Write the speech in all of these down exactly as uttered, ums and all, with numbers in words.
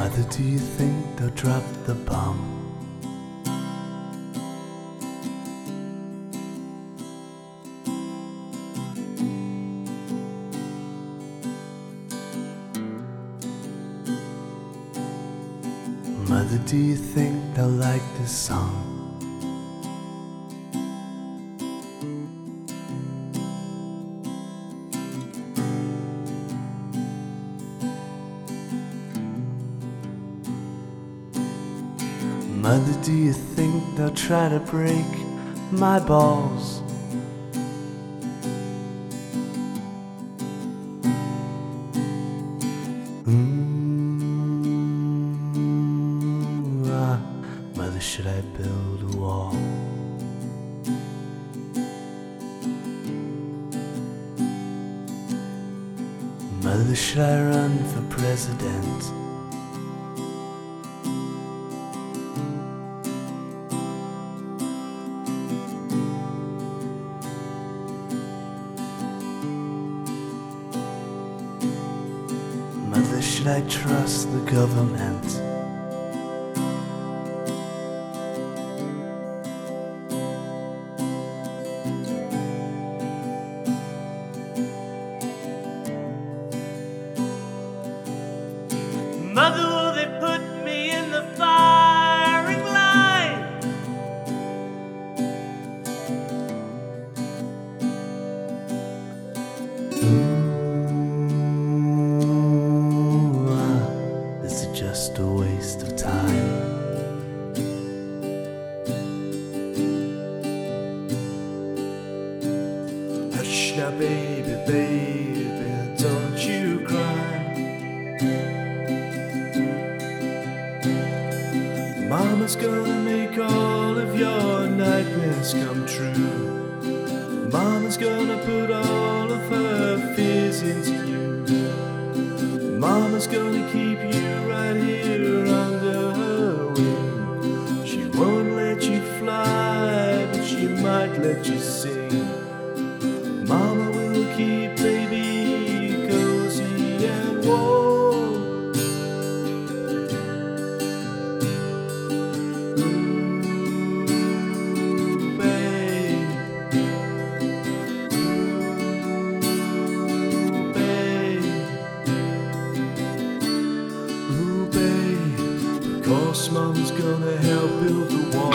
Mother, do you think they'll drop the bomb? Mother, do you think they'll like this song? Mother, do you think they'll try to break my balls? Ooh, ah, Mother, should I build a wall? Mother, should I run for president? Mother, should I trust the government? Mother, will they put me in the firing line? Ooh, ah, this is just a waste of time. Hush now, baby, baby, don't you cry. Mama's gonna make all of your nightmares come true. Mama's gonna put all of her fears into you. Mama's gonna keep you right here under her wing. She won't let you fly, but she might let you sing. Mama will keep baby cozy and warm. Cause Mom's gonna help build the wall.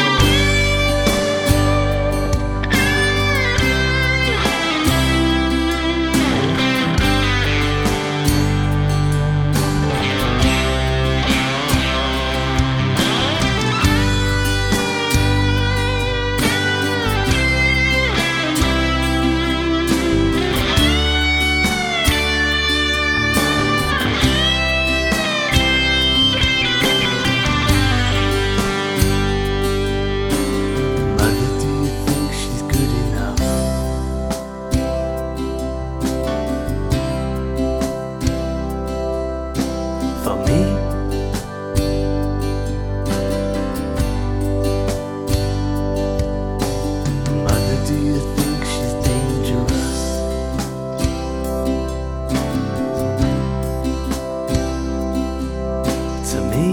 For me, Mother, do you think she's dangerous? To me,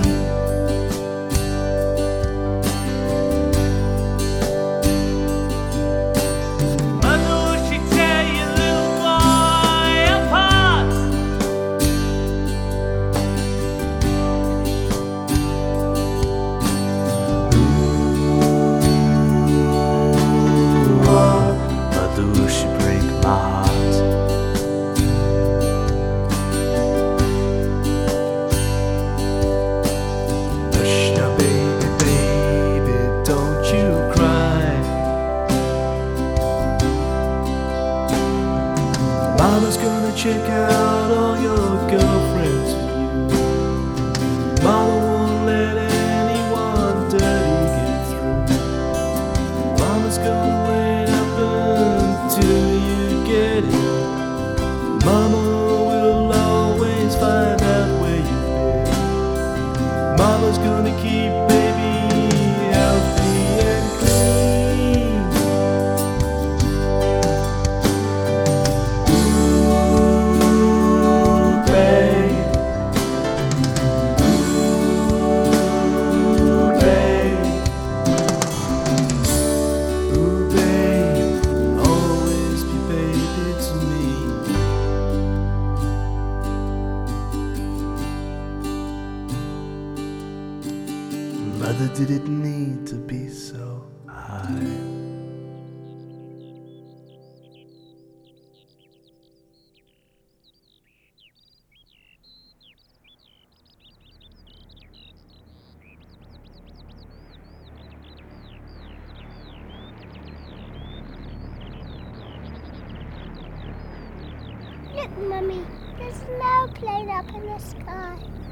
Mother, will she tear your little boy apart? Mother, will she break my heart? Mother, did it need to be so high? Look, Mummy, there's no plane up in the sky.